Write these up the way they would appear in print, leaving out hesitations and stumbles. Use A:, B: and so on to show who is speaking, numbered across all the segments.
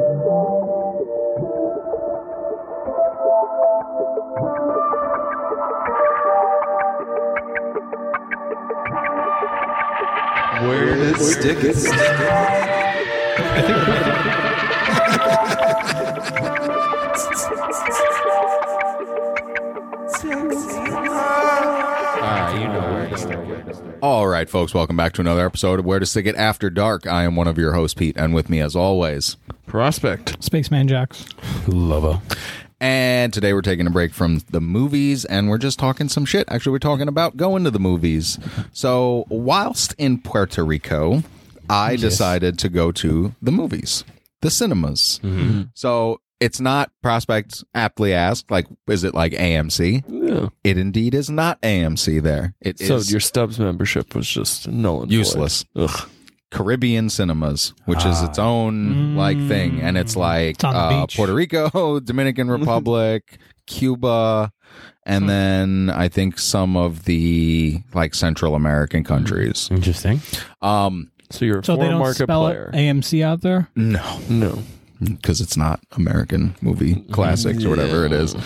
A: Where does stick it?
B: All right, folks, welcome back to another episode of Where to Stick It After Dark. I am one of your hosts, Pete, and with me, as always,
C: Prospect.
D: Spaceman Jax.
E: Lover.
B: And today we're taking a break from the movies, and we're just talking some shit. Actually, we're talking about going to the movies. So, whilst in Puerto Rico, I decided to go to the movies, the cinemas.
C: Mm-hmm.
B: So, it's not, Prospect aptly asked, like, is it like AMC?
C: Yeah.
B: It indeed is not AMC there. It
C: So
B: is
C: your Stubbs membership was just null and void.
B: useless.
C: Ugh.
B: Caribbean Cinemas, which is its own like thing, and it's like
D: It's on the beach.
B: Puerto Rico, Dominican Republic, Cuba, and then I think some of the like Central American countries.
E: Interesting.
C: So you're a
D: So they
C: foreign
D: don't
C: market
D: spell
C: player.
D: it AMC out there?
B: No,
C: No.
B: because it's not American movie classics or whatever it is.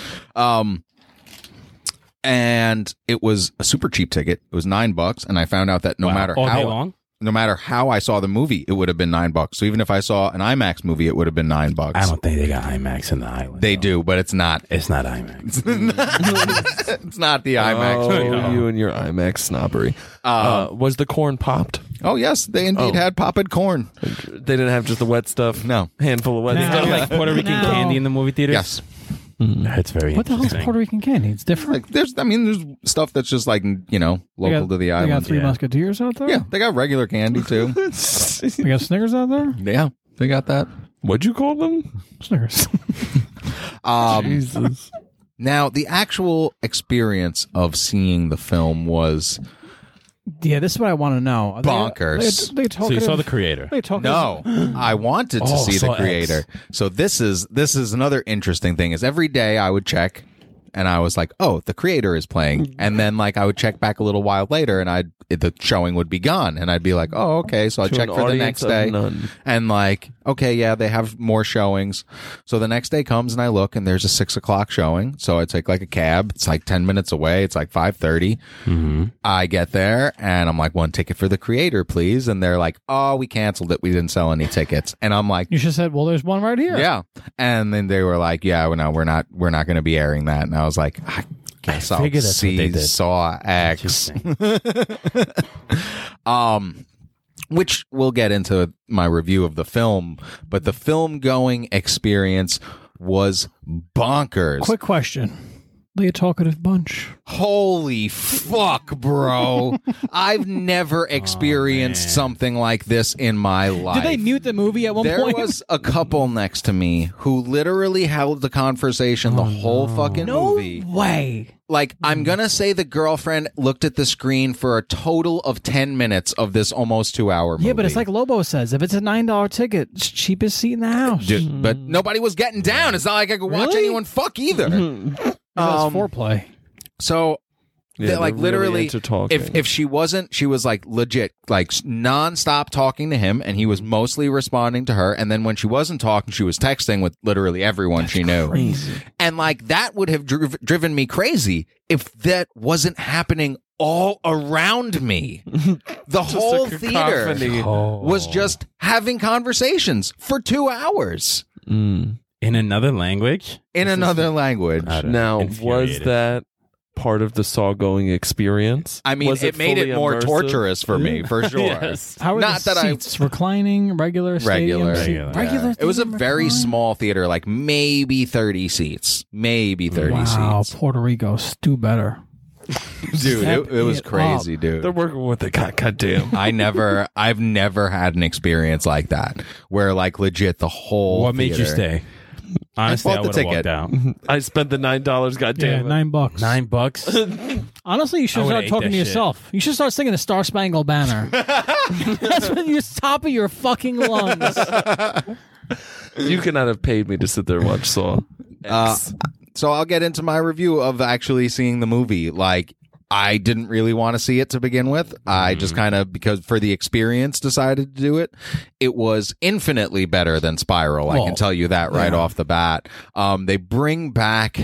B: And it was a super cheap ticket. It was $9, and I found out that no matter
E: All day
B: how
E: long?
B: no matter how I saw the movie, it would have been $9. So even if I saw an IMAX movie, it would have been $9.
E: I don't think they got IMAX in the island.
B: They
E: though.
B: do, but it's not.
E: It's not IMAX.
B: It's not the IMAX.
C: Oh, you and your IMAX snobbery. Was the corn popped?
B: Oh yes, they indeed had popped corn.
C: They didn't have just the wet stuff?
B: No.
C: Handful of wet
D: No.
C: stuff?
E: like Puerto Rican
D: No.
E: candy in the movie theaters?
B: Yes.
E: It's very
D: What the hell's
E: interesting.
D: Puerto Rican candy? It's different.
B: Like there's stuff that's just like local to the
D: They got
B: island.
D: Three
E: yeah.
D: Musketeers out there?
B: Yeah, they got regular candy too.
D: They got Snickers out there?
B: Yeah, they got that.
C: What'd you call them?
D: Snickers.
C: Jesus.
B: Now the actual experience of seeing the film was
D: Yeah, this is what I want to know. Are
B: Bonkers.
D: They
E: So you saw the creator.
D: They talk
B: no. I wanted to see the
E: saw X.
B: creator. So this is another interesting thing. Is every day I would check. And I was like, "Oh, the creator is playing." And then, like, I would check back a little while later, and the showing would be gone, and I'd be like, "Oh, okay." So I
C: To
B: check
C: an
B: for the
C: audience
B: next
C: of
B: day,
C: none.
B: and like, okay, yeah, they have more showings. So the next day comes, and I look, and there's a 6:00 showing. So I take like a cab. It's like 10 minutes away. It's like 5:30. I get there, and I'm like, "One ticket for the creator, please." And they're like, "Oh, we canceled it. We didn't sell any tickets." And I'm like,
D: You should have said, well, there's one right here.
B: yeah. And then they were like, yeah, well, no, we're not going to be airing that. And I was like, I guess I'll
E: figured that's what they
B: see
E: did.
B: Saw X.
E: Interesting.
B: Which we'll get into my review of the film, but the film going experience was bonkers.
D: Quick question. They a talkative bunch.
B: Holy fuck, bro. I've never experienced something like this in my life.
D: Did they mute the movie at one
B: There
D: point?
B: was a couple next to me who literally held the conversation the whole fucking
D: no
B: movie.
D: way.
B: Like, I'm gonna say the girlfriend looked at the screen for a total of 10 minutes of this almost 2-hour movie.
D: Yeah, but it's like Lobo says. If it's a $9 ticket, it's cheapest seat in the house.
B: Dude, but nobody was getting down. It's not like I could watch
D: Really?
B: anyone fuck either.
D: That's foreplay.
B: So,
C: Yeah,
B: like
C: they're really
B: literally,
C: into talking.
B: if she wasn't, she was like legit, like nonstop talking to him, and he was mostly responding to her. And then when she wasn't talking, she was texting with literally everyone she knew.
D: Crazy.
B: And like that would have driven me crazy if that wasn't happening all around me. The whole theater
C: cacophony.
B: was just having conversations for 2 hours
C: Mm.
E: In another language?
B: in another language.
C: Now, was
E: Infuriated.
C: that part of the Saw going experience?
B: I mean,
C: Was
B: it made
C: fully
B: it more
C: immersive?
B: torturous for me, for sure.
C: Yes.
D: How are
B: Not
D: the
B: that I-
D: seats? Reclining, regular, stadium
B: Regular.
D: seat?
E: Regular.
D: Regular.
B: It was a
D: stadium
B: very
D: recline?
B: small theater, like maybe 30 seats. Maybe 30
D: Wow,
B: seats.
D: Puerto Rico, do better.
B: Dude, it was
D: it
B: crazy,
D: up.
B: dude.
C: They're working with the goddamn.
B: I've never had an experience like that where like legit the whole
E: What made you
B: theater-
E: stay? Honestly, I
B: bought the
E: would have walked
B: ticket.
E: out.
C: I spent the $9.
D: Yeah,
C: Goddamn. it.
D: $9.
E: $9?
D: Honestly, you should
E: I would've
D: start
E: ate
D: talking
E: that
D: to
E: shit.
D: yourself. You should start singing the Star Spangled Banner. That's when you're top of your fucking lungs.
C: You could not have paid me to sit there and watch Saw. X.
B: So I'll get into my review of actually seeing the movie. Like, I didn't really want to see it to begin with. I just kind of, because for the experience, decided to do it. It was infinitely better than Spiral. I can tell you that right off the bat. They bring back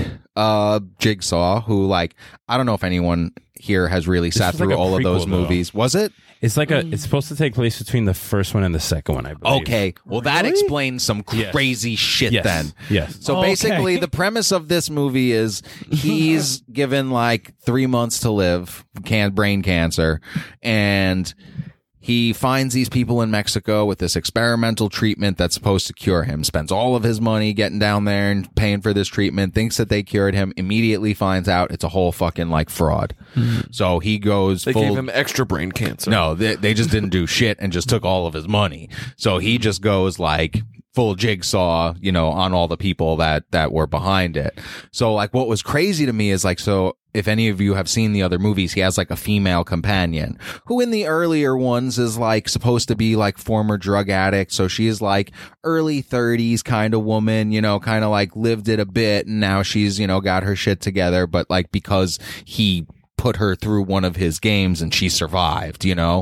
B: Jigsaw, who, like, I don't know if anyone here has really sat
E: was like
B: through
E: a
B: all of those
E: prequel, though.
B: movies. Was it?
E: It's like it's supposed to take place between the first one and the second one, I believe.
B: Okay. Well, that explains some crazy shit
E: Yes.
B: then.
E: Yes.
B: So basically, the premise of this movie is he's given like 3 months to live, brain cancer, and he finds these people in Mexico with this experimental treatment that's supposed to cure him. Spends all of his money getting down there and paying for this treatment, thinks that they cured him, immediately finds out it's a whole fucking like fraud. So he goes
C: They
B: full...
C: gave him extra brain cancer.
B: No, they just didn't do shit and just took all of his money. So he just goes like full Jigsaw, you know, on all the people that were behind it. So like what was crazy to me is like, so if any of you have seen the other movies, he has like a female companion who in the earlier ones is like supposed to be like former drug addict. So she is like early 30s kind of woman, you know, kind of like lived it a bit. And now she's, you know, got her shit together. But like because he put her through one of his games and she survived, you know?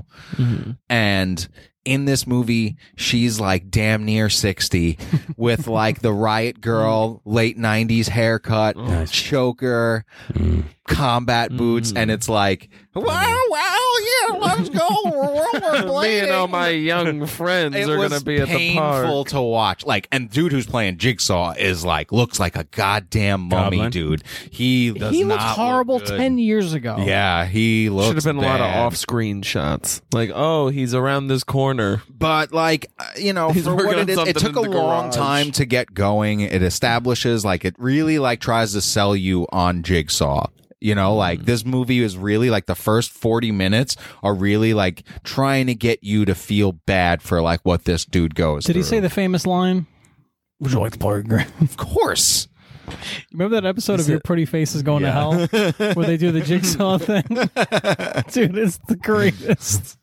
B: And in this movie, she's like damn near 60 with like the Riot Girl late 90s haircut, choker, combat boots. And it's like, well, yeah, let's go. We're
C: Me and all my young friends
B: it
C: are
B: was
C: going to be at the
B: painful
C: park.
B: to watch. Like, and dude who's playing Jigsaw is like, looks like a goddamn mummy,
E: Goblin?
B: dude. He does
D: He
B: not
D: looked horrible
B: look good.
D: 10 years ago.
B: Yeah, he looks
C: Should have been a lot of
B: bad.
C: off-screen shots. Like, oh, he's around this corner.
B: But like, you know,
C: He's
B: for
C: working
B: what
C: on
B: it is, it
C: something
B: took a
C: in the
B: long
C: garage.
B: time to get going. It establishes like it really like tries to sell you on Jigsaw. You know, like this movie is really like the first 40 minutes are really like trying to get you to feel bad for like what this dude goes
D: Did
B: through.
D: he say the famous line? Would you like to play a game?
B: Of course.
D: Remember that episode of Your Pretty Face is Going to Hell where they do the Jigsaw thing? Dude, it's the greatest.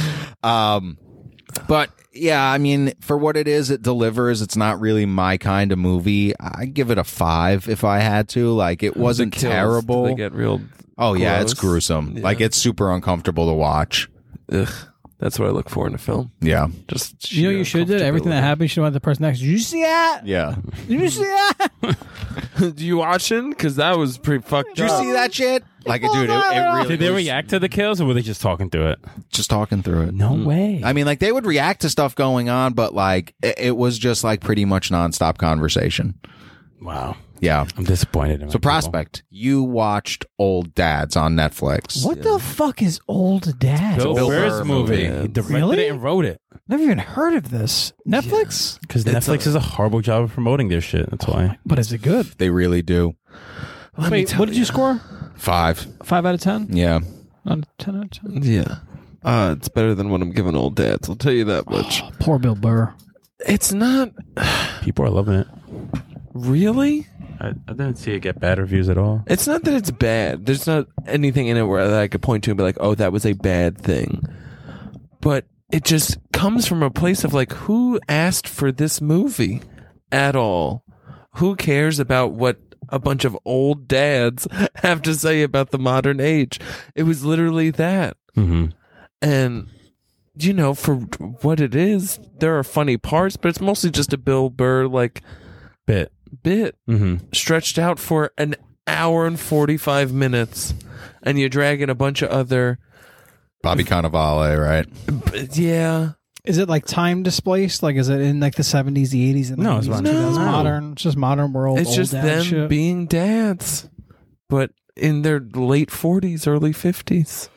B: But yeah, I mean, for what it is, it delivers. It's not really my kind of movie. I give it a 5 if I had to. Like, it wasn't
C: The kills,
B: terrible.
C: They get real.
B: Oh yeah, it's
C: gross.
B: gruesome.
C: Yeah.
B: Like, it's super uncomfortable to watch.
C: Ugh, that's what I look for in a film.
B: Yeah.
C: Just
D: You know,
C: sheer
D: you should have did everything that
C: uncomfortability.
D: happened. You should have went to the person next. Did you see that?
B: Yeah.
D: Did you see that?
C: Do you watching? Because that was pretty fucked
B: Did you
C: up.
B: see that shit? Like, dude, it really
E: Did they
B: was
E: react to the kills, or were they just talking through it?
B: just talking through it.
E: No way.
B: I mean, like, they would react to stuff going on, but like, it was just like pretty much nonstop conversation.
E: Wow.
B: Yeah.
E: I'm disappointed. In my
B: So,
E: people.
B: Prospect, you watched Old Dads on Netflix.
D: What the fuck is Old Dad?
E: Bill
B: Bill
E: Burr's
B: Burr
E: movie.
B: movie.
E: He directed
D: Really?
E: it and wrote it.
D: Never even heard of this. Netflix?
E: Because Netflix does a horrible job of promoting their shit. That's why.
D: But is it good?
B: They really do.
D: Wait, what did you score?
B: 5.
D: 5 out of 10?
B: Yeah.
D: Not a 10 out of 10?
C: Yeah. It's better than what I'm giving old dads. I'll tell you that much.
D: Poor Bill Burr.
C: It's not
E: People are loving it.
C: really.
E: I didn't see it get bad reviews at all.
C: It's not that it's bad. There's not anything in it where that I could point to and be like, oh, that was a bad thing. But it just comes from a place of like, who asked for this movie at all? Who cares about what a bunch of old dads have to say about the modern age? It was literally that.
E: Mm-hmm.
C: And, you know, for what it is, there are funny parts, but it's mostly just a Bill Burr, like, bit
E: Mm-hmm.
C: stretched out for an hour and 45 minutes. And you drag in a bunch of other,
B: Bobby Cannavale, right?
C: yeah.
D: Is it like time displaced? Like, is it in like the 70s, the 80s, and the
E: No, it's
D: 90s?
E: not.
D: It's
C: No.
D: modern. It's just modern world.
C: It's
D: old
C: just
D: dad
C: them
D: shit.
C: being dads, but in their late 40s, early 50s.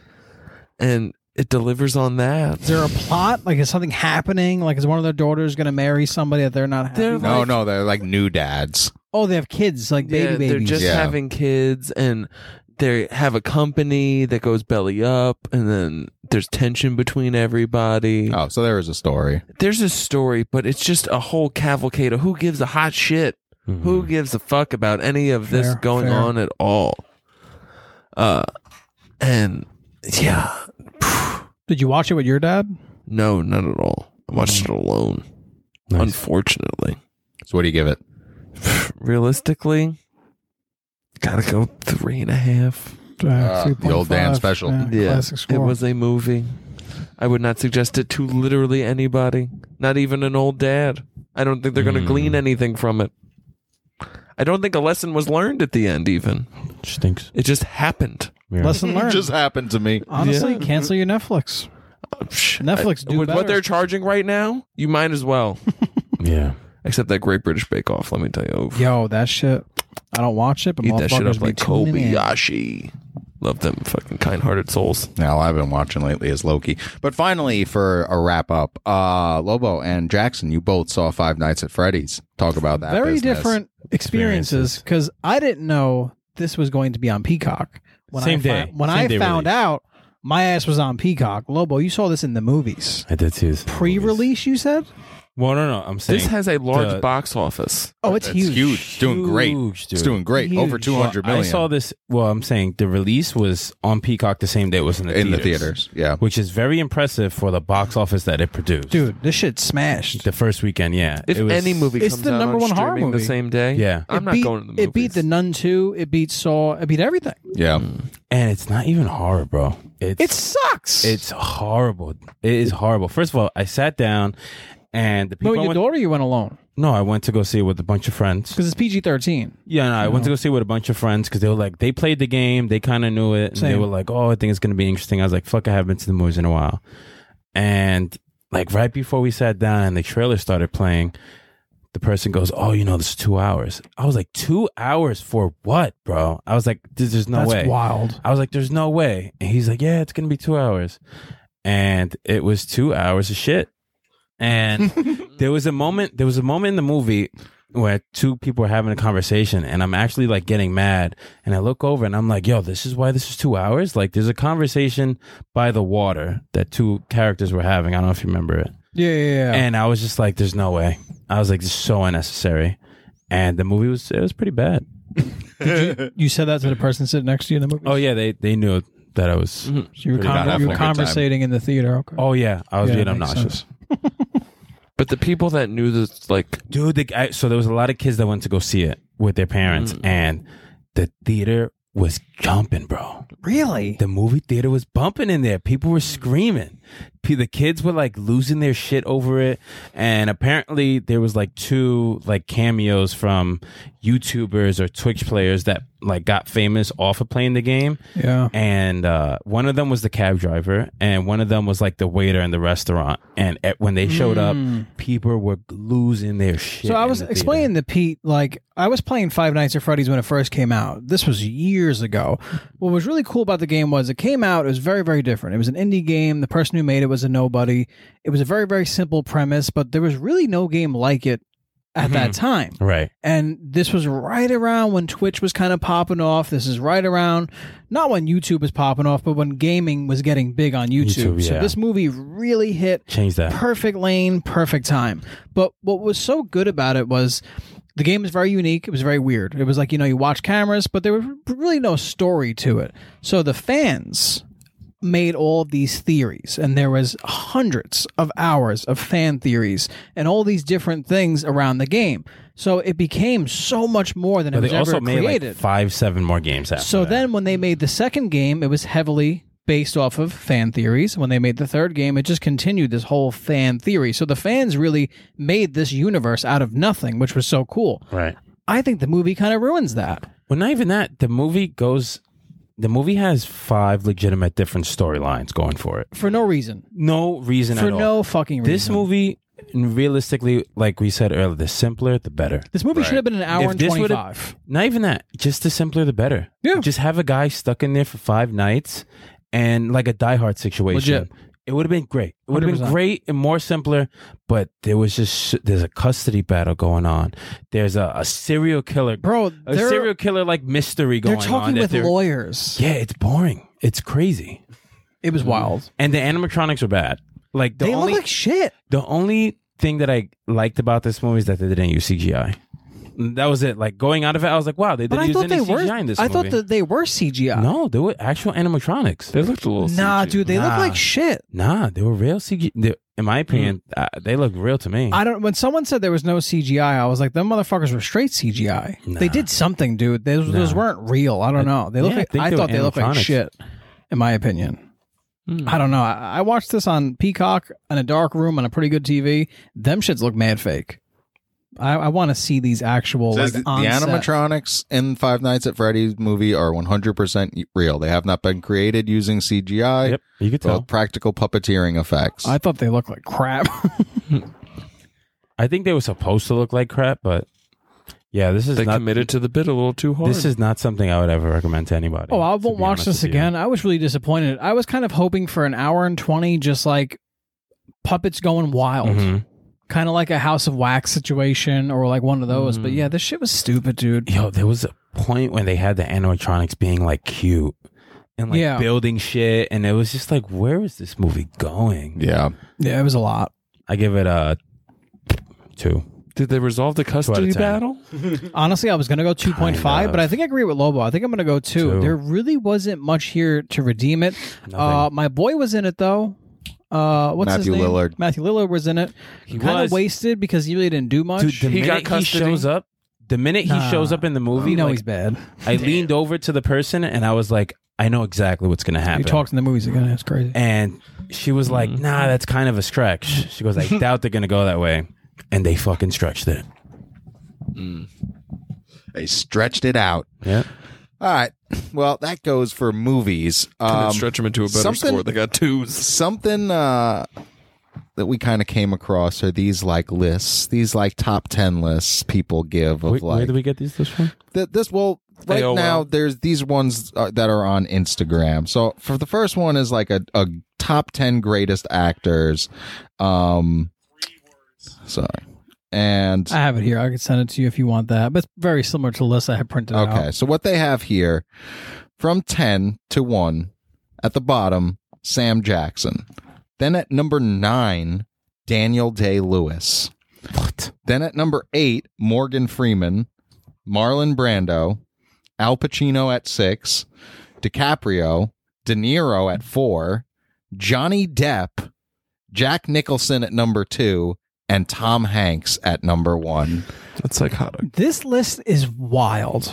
C: And it delivers on that.
D: Is there a plot? Like, is something happening? Like, is one of their daughters going to marry somebody that they're not happy
C: They're
D: with?
C: like-
B: No, they're like new dads.
D: Oh, they have kids, like baby
C: Yeah,
D: babies.
C: they're just
B: Yeah.
C: having kids, and they have a company that goes belly up, and then there's tension between everybody.
B: Oh, so there is a story.
C: There's a story, but it's just a whole cavalcade of who gives a hot shit. Who gives a fuck about any of this
D: Fair,
C: going
D: fair.
C: on at all? And yeah,
D: Did you watch it with your dad?
C: no, not at all. I watched it alone.
E: Nice.
C: Unfortunately,
B: So what do you give it?
C: realistically, gotta go 3.5.
B: The old Dan special.
C: Yeah,
D: classic score.
C: it was a movie. I would not suggest it to literally anybody, not even an old dad. I don't think they're going to glean anything from it. I don't think a lesson was learned at the end, even.
E: Stinks.
C: It just happened.
E: Yeah.
D: Lesson learned.
B: Just happened to me.
D: Honestly,
C: Yeah.
D: cancel your Netflix. Netflix do
C: With
D: better.
C: what they're charging right now, you might as well.
E: Yeah.
C: Except that Great British Bake Off, let me tell you.
D: Yo, that shit. I don't watch it, but
C: Eat that shit
D: motherfuckers
C: up like
D: be tuning in.
C: Kobayashi. Love them fucking kind-hearted souls.
B: Now, all I've been watching lately is Loki. But finally, for a wrap up, Lobo and Jackson, you both saw Five Nights at Freddy's. Talk about that.
D: Very
B: business.
D: different experiences because I didn't know this was going to be on Peacock. When
E: Same
D: I
E: day.
D: When
E: Same
D: I
E: day
D: found
E: release.
D: out, my ass was on Peacock. Lobo, you saw this in the movies.
E: I did see this.
D: Pre-release, you said?
E: Well, no. I'm saying
C: This has a large
E: the-
C: box office.
D: Oh, it's
B: It's
D: huge.
B: huge. It's doing great.
E: Huge, dude.
B: It's doing great.
D: Huge.
B: Over 200 million.
E: I saw this. Well, I'm saying the release was on Peacock the same day it was in the
B: theaters. Yeah.
E: which is very impressive for the box office that it produced.
D: Dude, this shit smashed.
E: The first weekend, yeah.
C: If
E: It was-
C: any movie
D: It's
C: comes
D: the
C: out
D: number
C: on
D: one horror
C: streaming the
D: movie.
C: same day,
E: Yeah.
C: I'm not going to the movies.
D: It beat The Nun 2. It beat Saw. It beat everything.
B: Yeah.
E: and it's not even horror, bro.
D: It sucks.
E: It's horrible. It is horrible. First of all, I sat down and the
D: No,
E: people.
D: your daughter, you went alone
E: No, I went to go see it with a bunch of friends.
D: because it's PG-13.
E: Yeah, no, I went to go see it with a bunch of friends because they were like, they played the game, they kind of knew it, and they
D: Same.
E: were like, oh, I think it's going to be interesting. I was like, fuck, I haven't been to the movies in a while. And like right before we sat down and the trailer started playing, the person goes, oh, this is 2 hours. I was like, 2 hours for what, bro? I was like, there's no
D: That's
E: way.
D: wild.
E: I was like, there's no way. And he's like, yeah, it's going to be 2 hours. And it was 2 hours of shit. And there was a moment in the movie where two people were having a conversation and I'm actually like getting mad. And I look over and I'm like, yo, this is why this is 2 hours? Like there's a conversation by the water that two characters were having. I don't know if you remember it.
D: Yeah.
E: And I was just like, there's no way. I was like, this is so unnecessary. And the movie was pretty bad.
D: You said that to the person sitting next to you in the movie?
E: Oh yeah, they knew that I was.
D: So you were,
B: Pretty bad.
D: you were
B: Having a good
D: conversating in the theater. Okay.
E: Oh yeah, I was
D: Yeah,
E: being
D: that makes
E: obnoxious.
C: But the people that knew this, like,
E: Dude, so there was a lot of kids that went to go see it with their parents, and the theater was jumping, bro.
D: Really?
E: The movie theater was bumping in there. People were screaming. The kids were like losing their shit over it. And apparently there was like two like cameos from YouTubers or Twitch players that like got famous off of playing the game.
D: Yeah.
E: And one of them was the cab driver, and one of them was like the waiter in the restaurant. And when they showed up, people were losing their shit.
D: So I
E: in
D: was
E: the theater.
D: explaining to Pete, like, I was playing Five Nights at Freddy's when it first came out. This was years ago. What was really cool about the game was it came out, it was very, very different. It was an indie game. The person who made it was a nobody. It was a very, very simple premise, but there was really no game like it at that time.
E: Right.
D: And this was right around when Twitch was kind of popping off. This is right around, not when YouTube was popping off, but when gaming was getting big on YouTube.
E: YouTube,
D: So
E: yeah.
D: this movie really hit
E: Change that.
D: perfect lane, perfect time. But what was so good about it was the game was very unique. It was very weird. It was like, you watch cameras, but there was really no story to it. So the fans made all of these theories, and there was hundreds of hours of fan theories and all these different things around the game. So it became so much more than it
E: But
D: was
E: they also
D: ever
E: made
D: created.
E: like 5-7 more games after
D: So
E: that.
D: then when they made the second game, it was heavily based off of fan theories. When they made the third game, it just continued this whole fan theory. So the fans really made this universe out of nothing, which was so cool.
E: Right.
D: I think the movie kind of ruins that.
E: Well, not even that. The movie has 5 legitimate different storylines going for it.
D: For no reason.
E: No reason
D: For
E: at all.
D: no fucking reason.
E: This movie, realistically, like we said earlier, the simpler, the better.
D: This movie should have been an hour
E: If
D: and
E: this would've-
D: 25.
E: Not even that. Just the simpler, the better.
D: Yeah.
E: Just have a guy stuck in there for 5 nights and like a Die Hard situation.
D: Legit.
E: It would have been great. It would have been
D: 100%.
E: great and more simpler, but there was just, there's a custody battle going on. There's a serial killer.
D: Bro,
E: a serial killer like mystery
D: they're
E: going on.
D: talking
E: that
D: with
E: they're-
D: lawyers.
E: Yeah, it's boring. It's crazy.
D: It was wild.
E: And the animatronics are bad. Like the
D: They
E: only
D: look like shit.
E: the only thing that I liked about this movie is that they didn't use CGI. That was it. Like going out of it, I was like, wow, they
D: But
E: didn't
D: I
E: use
D: thought
E: any
D: they were.
E: CGI in this
D: I
E: movie.
D: thought that they were CGI.
E: No, they were actual animatronics.
C: They looked a little
D: Nah,
C: CG.
D: dude, they look
E: Nah.
D: like shit.
E: Nah, they were real CGI. In my opinion, they look real to me.
D: I don't. When someone said there was no CGI, I was like, them motherfuckers were straight CGI.
E: Nah.
D: They did something, dude. Those weren't real. I don't know. They look.
E: yeah, I
D: like,
E: think
D: I
E: they
D: thought
E: were
D: they looked like
E: animatronics.
D: shit. In my opinion, I don't know. I watched this on Peacock in a dark room on a pretty good TV. Them shits look mad fake. I want to see these actual
B: Says
D: like
B: the
D: on set.
B: animatronics in Five Nights at Freddy's movie are 100% real. They have not been created using CGI.
E: Yep, you could tell.
B: But practical puppeteering effects.
D: I thought they looked like crap.
E: I think they were supposed to look like crap, but yeah, this is
C: They
E: not.
C: committed to the bit a little too hard.
E: This is not something I would ever recommend to anybody.
D: Oh, I
E: to
D: won't
E: be
D: watch
E: honest
D: this
E: with you.
D: again. I was really disappointed. I was kind of hoping for an hour and 20, just like puppets going wild.
E: Mhm.
D: Kind of like a House of Wax situation or like one of those. But yeah, this shit was stupid, dude.
E: Yo, there was a point when they had the animatronics being like cute and like
D: Yeah.
E: building shit, and it was just like, where is this movie going?
B: yeah.
D: Yeah, it was a lot.
E: I give it a 2.
C: Did they resolve the custody
E: 10.
C: battle?
D: Honestly, I was going to go 2.5,
E: Kind of.
D: but I think I agree with Lobo. I think I'm going to go 2.
E: 2.
D: There really wasn't much here to redeem it.
E: Nothing.
D: My boy was in it, though. What's
B: Matthew
D: his name?
B: Lillard.
D: Matthew Lillard was in it.
E: He
D: Kind of
E: was.
D: wasted because he really didn't do much.
E: Dude, the
C: He got
E: minute he
C: custody.
E: shows up, in the movie,
D: you know
E: like,
D: he's bad.
E: I leaned over to the person and I was like, I know exactly what's going to happen.
D: He talks in the movies again. It's crazy.
E: And she was like, nah, that's kind of a stretch. She goes, I doubt they're going to go that way. And they fucking stretched it.
B: They stretched it out.
E: Yeah.
B: All right. Well, that goes for movies.
C: Couldn't stretch them into a better
B: something-
C: score. They got 2s.
B: Something that we kind of came across are these like lists, these like top 10 lists people give of
E: Where
B: like
E: did we get these from?
B: this. Well, right
C: AOL.
B: now there's these ones that are on Instagram. So for the first one is like a top 10 greatest actors. Sorry. And
D: I have it here. I could send it to you if you want that. But it's very similar to the list I had printed out.
B: okay, so what they have here from 10 to 1 at the bottom, Sam Jackson. Then at number 9, Daniel Day-Lewis.
E: What?
B: Then at number 8, Morgan Freeman, Marlon Brando, Al Pacino at 6, DiCaprio, De Niro at 4, Johnny Depp, Jack Nicholson at number 2, and Tom Hanks at number 1.
C: That's psychotic.
D: This list is wild.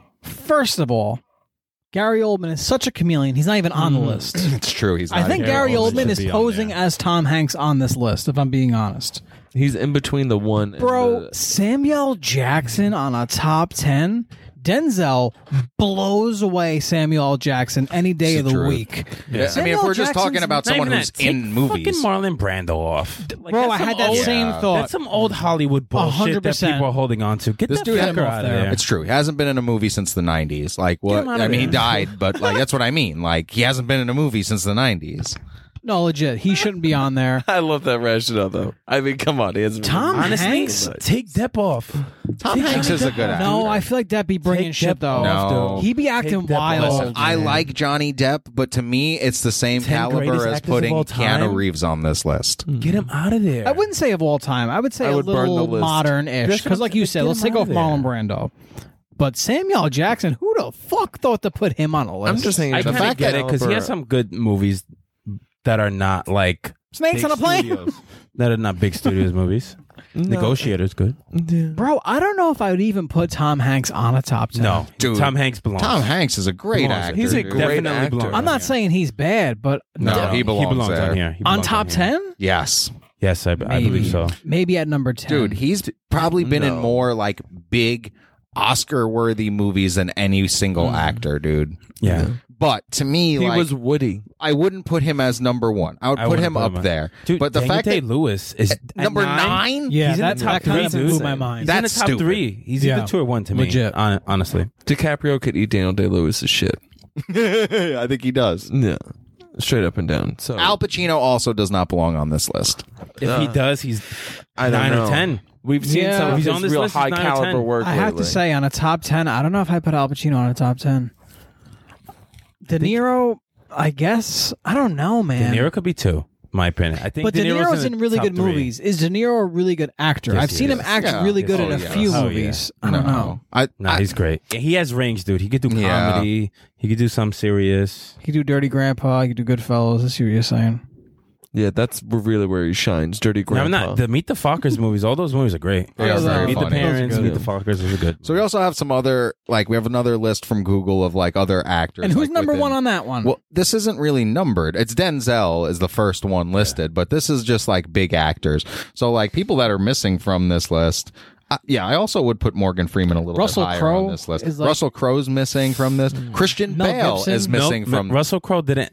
D: First of all, Gary Oldman is such a chameleon. He's not even on the list.
B: It's true. He's
D: I
B: not
D: think
B: here.
D: Gary
E: Oldman
D: Oldman
E: should
D: is
E: be on
D: posing
E: there.
D: as Tom Hanks on this list, if I'm being honest.
C: He's in between the 1 and
D: Bro,
C: the...
D: Samuel Jackson on a top 10. Denzel blows away Samuel L. Jackson any day of the
B: true.
D: week.
B: Yeah. I mean,
D: Samuel
B: if we're just
D: Jackson's
B: talking about
E: Not
B: someone
E: even
B: who's
E: that. Take
B: in movies.
E: fucking Marlon Brando off. Like,
D: Bro,
E: that's
D: I
E: some
D: had that
E: old-
D: same thought.
E: That's some old Hollywood bullshit that
D: 100%.
E: people are holding on to. Get
B: This
E: that
B: dude had
E: fucker
D: him off
E: out of
D: there.
E: there.
B: It's true. He hasn't been in a movie since the 90s. Like, what?
E: him out
B: I
E: of
B: mean, he
E: there.
B: died, but like, that's what I mean. Like, he hasn't been in a movie since the 90s.
D: No, legit. He shouldn't be on there.
C: I love that rationale, though. I mean, come on. He hasn't
D: Tom
E: Honestly,
D: Hanks?
E: take Depp off.
B: Tom Hanks is a good actor.
D: No, I feel like that be bringing
E: Take
D: shit,
E: Depp
D: though.
E: off,
B: No.
E: dude.
D: He be acting
E: Take Depp off.
D: wild.
B: Listen, I
D: man.
B: like Johnny Depp, but to me, it's the same
E: 10
B: caliber
E: greatest
B: as
E: actors of
B: putting
E: all time?
B: Keanu Reeves on this list.
E: Get him out of there.
D: I wouldn't say of all time. I would say
C: I
D: a
C: would burn the
D: little
C: list.
D: modern-ish.
E: That's what
D: Because
E: I'm
D: like you
E: saying,
D: said,
E: get
D: let's
E: him
D: take
E: out
D: off
E: of
D: Marlon
E: there.
D: Brando. But Samuel Jackson, who the fuck thought to put him on a list?
C: I'm just saying.
E: I
C: the
E: kind of
C: fact
E: get
C: that
E: it because he has some good movies that are not like
D: Snakes
E: big
D: on a plane?
E: studios. That are not big studios movies. Negotiator's good.
D: Bro, I don't know if I would even put Tom Hanks on a top 10.
E: No,
B: Dude,
E: Tom Hanks belongs.
B: Tom Hanks is a great
E: Belongs.
B: actor.
C: He's a
B: dude.
C: great
E: Definitely
C: actor.
E: belongs.
D: I'm not saying he's bad, but
B: No, he belongs there.
E: on here. He
D: on
E: belongs
D: top
E: here.
D: 10?
B: Yes.
E: Yes, I believe so.
D: Maybe at number 10.
B: Dude, he's probably been in
C: No.
B: more like big Oscar-worthy movies than any single actor, dude.
E: Yeah.
B: But to me,
C: He
B: like,
C: was Woody.
B: I wouldn't put him as number 1. I would put
E: wouldn't
B: him up
E: on-
B: there.
E: Dude,
B: but the
E: Daniel
B: fact that
E: Day-Lewis is at
B: number 9?
D: yeah,
E: he's in
D: that,
E: the top
D: that kind of
E: three,
D: blew
E: dude.
D: my mind.
E: He's
B: That's
E: in the top
B: stupid.
E: 3. He's
D: Yeah.
E: either 2 or 1 to me.
D: Legit.
E: Honestly.
C: DiCaprio could eat Daniel Day-Lewis's shit.
B: I think he does.
C: Yeah. Straight up and down. So
B: Al Pacino also does not belong on this list.
E: If he does, he's
C: I don't
E: 9
C: know.
E: or 10.
C: We've seen
D: Yeah.
C: some
D: If
C: of
E: he's
C: his
E: on this
C: real
E: list, he's
C: high
E: 9 or
C: caliber
E: 10.
C: work.
D: I have to
C: lately.
D: say, on a top 10, I don't know if I put Al Pacino on a top 10. De Niro, I guess. I don't know,
E: De
D: man.
E: Niro could be 2. my opinion. I think
D: But De Niro's in really
E: top
D: good
E: 3.
D: movies. Is De Niro a really good actor?
E: Yes,
D: I've
E: he
D: seen him
E: is.
D: act
B: Yeah.
D: really good
B: Oh,
D: in a
B: yes.
D: few
E: Oh, yeah.
D: movies. I don't know.
E: Nah, he's great. He has range, dude. He could do comedy. He could do some serious.
D: He could do Dirty Grandpa. He could do Goodfellas. I see what you're saying.
C: Yeah, that's really where he shines. Dirty
E: No,
C: Grandpa.
E: I'm not. The Meet the Fockers movies, all those movies are great.
B: They are very
E: Meet the
B: funny.
E: Parents,
D: Those are
E: Meet
D: good.
E: the Fockers, those are good.
B: So we also have some other, like, we have another list from Google of like other actors.
D: And who's
B: like,
D: number
B: within-
D: one on that one?
B: Well, this isn't really numbered. It's Denzel is the first one listed, but this is just like big actors. So like people that are missing from this list. Yeah, I also would put Morgan Freeman a little
D: Russell
B: bit higher
D: Crowe
B: on this list.
D: is like-
B: Russell Crowe's missing from this. Christian
D: Mel
B: Bale
D: Gibson?
B: is missing from.
E: Russell Crowe didn't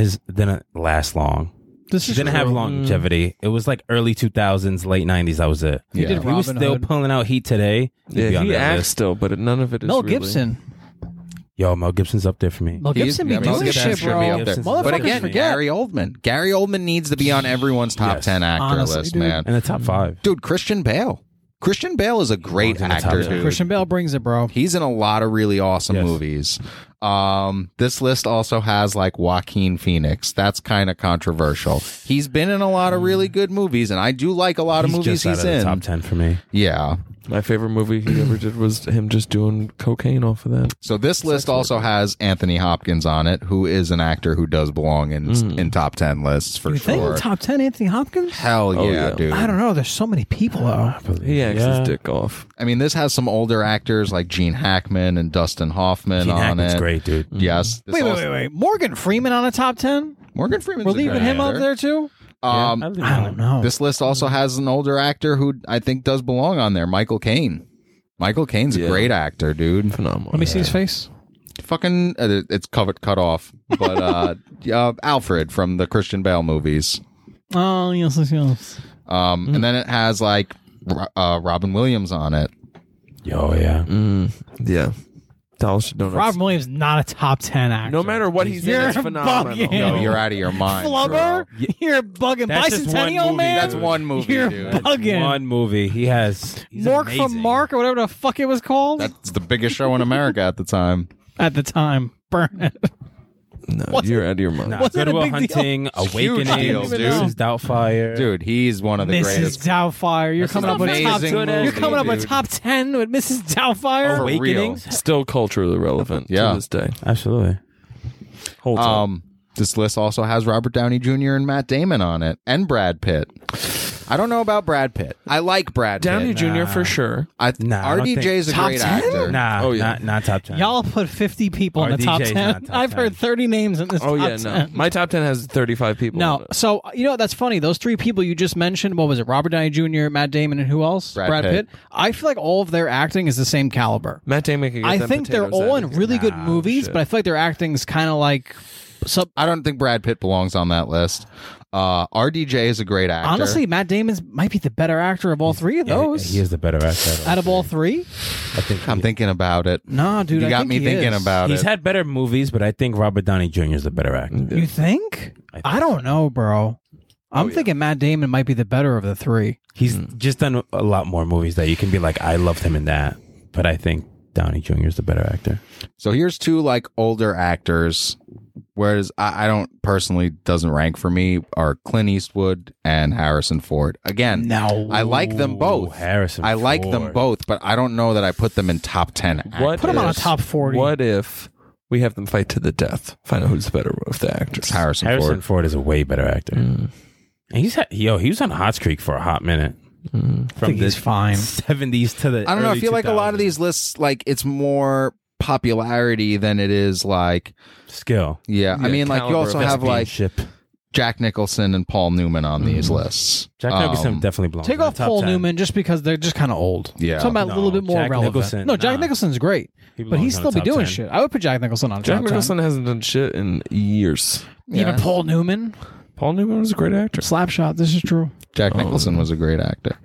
E: last long.
D: This
E: He
D: is
E: didn't have
D: true.
E: longevity. It was like early 2000s, late 90s. That was it.
D: He
B: Yeah.
D: did
E: If he was
D: Robin
E: still
D: Hood.
E: pulling out heat today, he'd be
C: Yeah,
E: on
C: he
E: that
C: acts
E: list.
C: still, but none of it is
D: Mel
C: really...
D: Gibson.
E: Yo, Mel Gibson's up there for me.
D: Mel Gibson be
B: Yeah, Mel
D: doing
B: Gibson
D: shit,
B: should
D: bro.
B: be up there.
E: Gibson's
D: Motherfuckers
B: But again,
D: forget.
B: Gary Oldman. Gary Oldman needs to be on everyone's top
E: Yes.
B: 10 actor
D: Honestly,
B: list,
D: dude.
B: man.
E: In the top 5.
B: Dude, Christian Bale. Christian Bale is a great
E: Belongs in the top
B: actor,
E: 10.
B: dude.
D: Christian Bale brings it, bro.
B: He's in a lot of really awesome
E: Yes.
B: movies. This list also has like Joaquin Phoenix. That's kind of controversial. He's been in a lot of really good movies, and I do like a lot of movies
E: just out
B: he's
E: of the
B: in.
E: top 10 for me.
B: Yeah.
C: My favorite movie he ever did was him just doing cocaine off of that.
B: So this list also has Anthony Hopkins on it, who is an actor who does belong in top 10 lists for
D: You
B: sure.
D: think top 10 Anthony Hopkins?
B: Hell
C: Oh,
B: yeah,
C: yeah.
B: dude.
D: I don't know. There's so many people though.
C: He acts
E: Yeah.
C: his dick off.
B: I mean, this has some older actors like Gene Hackman and Dustin Hoffman
E: Gene
B: on
E: Hackman's
B: it.
E: great, dude.
B: Yes. This
D: Wait. Morgan Freeman on a top 10?
B: Morgan Freeman's
D: We're
B: a
D: leaving
B: good
D: him up
B: actor.
D: there too?
B: Um,
E: Yeah,
D: I don't know.
B: This list also has an older actor who I think does belong on there, Michael Caine. Michael Caine's a
C: Yeah.
B: great actor, dude.
C: Phenomenal.
D: Let me see his face.
B: Fucking, it's cut off. But Alfred from the Christian Bale movies.
D: Oh, yes.
B: And then it has like Robin Williams on it.
E: Yo, yeah.
C: Yeah. Dallas Donuts.
D: Robin Williams not a top 10 actor.
C: No matter what he's
D: You're
C: in, it's phenomenal.
D: bugging.
B: Yo, you're out of your mind.
D: Flubber?
B: bro.
D: You're bugging.
E: That's just one
D: Bicentennial
E: movie,
D: Man?
B: That's one movie,
D: You're
B: dude.
D: bugging.
E: One movie. He's
D: Mork from
E: amazing.
D: Mark or whatever the fuck it was called
B: That's the biggest show in America at the time.
D: at the time. Burn it.
C: No,
D: What's
C: you're out of your mind.
E: Nah,
D: Wasn't
E: Good
D: a
E: Will
D: big deal.
E: Hunting,
B: Huge
E: Awakening,
B: deal,
D: dude.
E: Mrs. Doubtfire.
B: Dude, he's one of the
D: Mrs.
B: greatest.
D: Doubtfire. You're
B: This
D: coming
B: is
D: up with top.
B: amazing movie,
D: You're coming up with
B: dude.
D: top 10 with Mrs. Doubtfire.
B: For
E: Awakening.
B: real.
C: Still culturally relevant
B: Yeah.
C: to this day.
E: Absolutely.
C: Hold on.
B: This list also has Robert Downey Jr. and Matt Damon on it, and Brad Pitt. I don't know about Brad Pitt. I like Brad
C: Downey
B: Pitt.
C: Jr. for sure.
E: Nah, I don't think-
B: RDJ is a
D: Top
B: great
D: 10?
B: actor.
E: Nah,
C: Oh, yeah.
E: not top 10.
D: Y'all put 50 people in the top
E: RDJ 's
D: 10.
E: not top
D: I've
E: 10.
D: heard 30 names in this
C: Oh,
D: top
C: yeah,
D: 10.
C: no. My top 10 has 35 people. in
D: No,
C: it.
D: so you know that's funny. Those three people you just mentioned. What was it? Robert Downey Jr., Matt Damon, and who else?
B: Brad Pitt.
D: I feel like all of their acting is the same caliber.
C: Matt Damon can get
D: I
C: them
D: think they're
C: potatoes
D: all
C: out
D: in
C: of here.
D: really good
E: Nah,
D: movies,
C: shit.
D: but I feel like their acting is kind of like.
B: I don't think Brad Pitt belongs on that list. RDJ is a great actor.
D: Honestly, Matt Damon might be the better actor of all three of
E: Yeah,
D: those.
E: he is the better actor.
D: Out of all three?
E: I think
B: I'm thinking about it.
D: No, dude.
B: You
D: I
B: got
D: think
B: me
D: he
B: thinking
D: is.
B: about
E: he's
B: it.
E: had better movies, but I think Robert Downey Jr. is the better actor.
D: You think? I don't know, bro. I'm thinking Matt Damon might be the better of the three.
E: He's just done a lot more movies that you can be like, I loved him in that. But I think Downey Jr. is the better actor.
B: So here's two like older actors, whereas I don't personally doesn't rank for me are Clint Eastwood and Harrison Ford. Again,
D: No.
B: I like them both.
E: Harrison
B: I like them
E: Ford.
B: both, but I don't know that I put them in top 10.
C: What
D: Put him on a
C: if-
D: top 40.
C: What if we have them fight to the death? Find out who's better of the actors.
B: It's Harrison
E: Harrison
B: Ford.
E: Ford is a way better actor. And he was on Hot Streak for a hot minute.
D: I think he's fine.
E: 70s to the
B: I don't know. I
E: early
B: feel like a lot of
E: 2000s.
B: these lists, like it's more popularity than it is like,
E: skill.
B: yeah. I
C: Yeah,
B: mean, like you
C: caliber
B: also
C: of
B: have like
E: Ship.
B: Jack Nicholson and Paul Newman on these lists.
E: Jack Nicholson
B: Um,
E: definitely belongs.
D: Take
E: in the
D: off
E: top
D: Paul
E: 10.
D: Newman just because they're just kind of old.
B: Yeah.
D: Talking about a little
E: No,
D: bit more
E: Jack
D: relevant.
E: Nicholson,
D: No, Jack
E: nah.
D: Nicholson's great.
E: He
D: But
E: belongs
D: he'd
E: on
D: still
E: the
D: be
E: top
D: doing
E: 10.
D: shit. I would put Jack Nicholson on
C: Jack
D: top 10.
C: Nicholson hasn't done shit in years.
D: Even Paul Newman.
C: Paul Newman was a great actor.
D: Slapshot. This is true.
B: Jack Nicholson was a great actor.